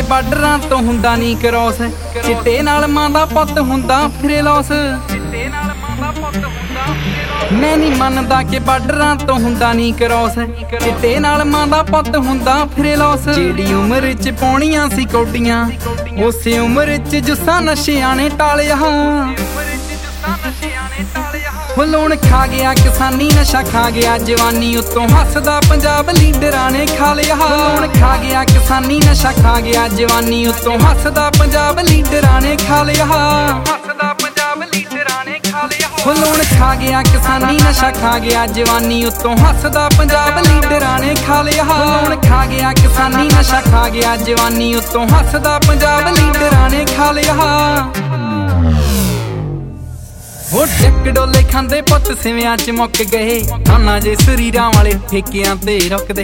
ਬਾਰਡਰਾਂ ਤੋਂ ਹੁੰਦਾ ਨਹੀਂ ਕਰੋਸ, ਚਿੱਟੇ ਨਾਲ ਮਾਂ ਦਾ ਪੁੱਤ ਹੁੰਦਾ ਫਿਰੇ ਲੋਸ। ਮੈਂ ਨਹੀਂ ਮੰਨਦਾ ਕਿ ਬਾਰਡਰਾਂ ਤੋਂ ਹੁੰਦਾ ਨਹੀਂ ਕਰੋਸ, ਚਿੱਟੇ ਨਾਲ ਮਾਂ ਦਾ ਪੁੱਤ ਹੁੰਦਾ ਫਿਰੇ ਲੋਸ। ਜਿਹੜੀ ਉਮਰ 'ਚ ਪਾਉਣੀਆਂ ਸੀ ਕੌਡੀਆਂ, ਉਸੇ ਉਮਰ 'ਚ ਜੁੱਸਾ ਨਸ਼ਿਆਂ ਨੇ ਟਾਲਿਆ। ਲੋਨ ਖਾ ਗਿਆ ਕਿਸਾਨੀ, ਨਸ਼ਾ ਖਾ ਗਿਆ ਜਵਾਨੀ, ਉੱਤੋਂ ਹੱਸਦਾ ਪੰਜਾਬ ਲੀਡਰਾਂ ਨੇ ਖਾ ਲਿਆ। ਲੋਨ ਖਾ ਗਿਆ ਕਿਸਾਨੀ, ਨਸ਼ਾ ਖਾ ਗਿਆ ਜਵਾਨੀ, ਉੱਤੋਂ ਹੱਸਦਾ ਪੰਜਾਬ ਲੀਡਰਾਂ ਨੇ ਖਾ ਲਿਆ। ਲੋਨ ਖਾ ਗਿਆ ਕਿਸਾਨੀ, ਨਸ਼ਾ ਖਾ ਗਿਆ ਜਵਾਨੀ, ਉੱਤੋਂ ਹੱਸਦਾ ਪੰਜਾਬ ਲੀਡਰਾਂ ਨੇ ਖਾ ਲਿਆ। ਲੋਨ ਖਾ ਗਿਆ ਕਿਸਾਨੀ, ਨਸ਼ਾ ਖਾ ਗਿਆ ਜਵਾਨੀ, ਉੱਤੋਂ ਹੱਸਦਾ ਪੰਜਾਬ ਲੀਡਰਾਂ ਨੇ ਖਾ ਲਿਆ। ਉਹ ਡੱਕ ਡੋਲੇ ਖਾਂਦੇ ਪੁੱਤ ਸਿਵਿਆਂ 'ਚ ਮੁੱਕ ਗਏ, ਥਾਨਾ ਜੇ ਸਰੀਰਾਂ ਵਾਲੇ ਠੇਕਿਆਂ ਤੇ ਰੁਕਦੇ।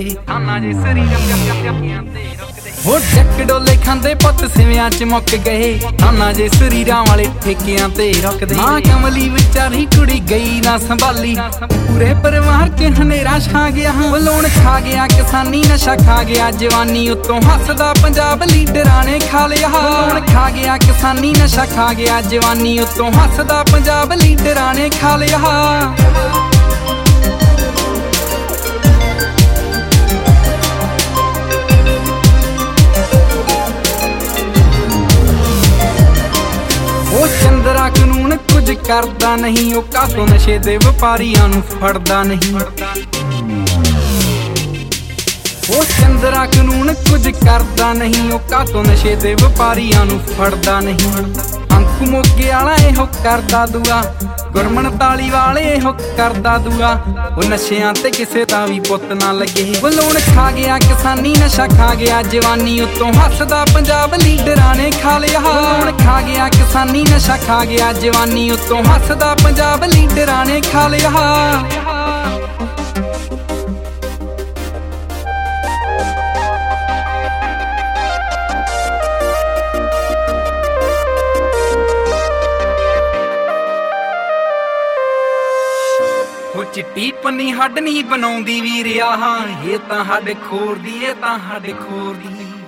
ਉਹ ਡੱਕ ਡੋਲੇ ਖਾਂਦੇ ਪੁੱਤ ਸਿਵਿਆਂ 'ਚ ਮੁੱਕ ਗਏ, ਥਾਨਾ ਜੇ ਸਰੀਰਾਂ ਵਾਲੇ ਠੇਕਿਆਂ ਤੇ ਰੁਕਦੇ। ਮਾਂ ਕਮਲੀ ਵਿਚਾਰੀ ਕੁੜੀ ਗਈ ਨਾ ਸੰਭਾਲੀ, ਪੂਰੇ ਪਰਿਵਾਰ 'ਚ ਹਨੇਰਾ ਛਾ ਗਿਆ। ਲੋਨ ਖਾ ਗਿਆ ਕਿਸਾਨੀ, ਨਸ਼ਾ ਖਾ ਗਿਆ ਜਵਾਨੀ, ਉੱਤੋਂ ਹੱਸਦਾ ਪੰਜਾਬ ਲੀਡਰਾਂ ਨੇ ਖਾ ਲਿਆ। ਲੋਨ ਖਾ ਗਿਆ ਕਿਸਾਨੀ, ਨਸ਼ਾ ਖਾ ਗਿਆ ਜਵਾਨੀ, ਉੱਤੋਂ ਹੱਸਦਾ ਪੰਜਾਬ ਲੀਡਰਾਂ ਨੇ ਖਾ ਲਿਆ। ਉਹ ਚੰਦਰਾ ਕਾਨੂੰਨ ਕੁਝ ਕਰਦਾ ਨਹੀਂ, ਉਹ ਕਾਤੋਂ ਨਸ਼ੇ ਦੇ ਵਪਾਰੀਆਂ ਨੂੰ ਫੜਦਾ ਨਹੀਂ। ਉਹ ਚੰਦਰਾ ਕਾਨੂੰਨ ਕੁਝ ਕਰਦਾ ਨਹੀਂ, ਉਹ ਕਾਤੋਂ ਨਸ਼ੇ ਦੇ ਵਪਾਰੀਆਂ ਨੂੰ ਫੜਦਾ ਨਹੀਂ। ਅੰਕ ਮੋਗੇ ਵਾਲਾ ਇਹੋ ਕਰਦਾ ਦੁਆ, ਗੁਰਮਨ ਤਾਲੀ ਵਾਲੇ ਇਹੋ ਕਰਦਾ ਦੁਆ, ਉਹ ਨਸ਼ਿਆਂ ਤੇ ਕਿਸੇ ਦਾ ਵੀ ਪੁੱਤ ਨਾ ਲੱਗੇ। ਉਹ ਲੋਨ ਖਾ ਗਿਆ ਕਿਸਾਨੀ, ਨਸ਼ਾ ਖਾ ਗਿਆ ਜਵਾਨੀ, ਉੱਤੋਂ ਹੱਸਦਾ ਪੰਜਾਬ ਲੀਡਰਾਂ ਨੇ ਖਾ ਲਿਆ। ਲੋਨ ਖਾ ਗਿਆ ਕਿਸਾਨੀ, ਨਸ਼ਾ ਖਾ ਗਿਆ ਜਵਾਨੀ, ਉੱਤੋਂ ਹੱਸਦਾ ਪੰਜਾਬ ਲੀਡਰਾਂ ਨੇ ਖਾ ਲਿਆ। ਉਹ ਚਿੱਟੀ ਪੰਨੀ ਹੱਡ ਨਹੀਂ ਬਣਾਉਂਦੀ ਵੀਰਿਆ, ਇਹ ਤਾਂ ਹੱਡ ਖੋਰ ਦੀ, ਇਹ ਤਾਂ ਹੱਡ ਖੋਰ ਦੀ।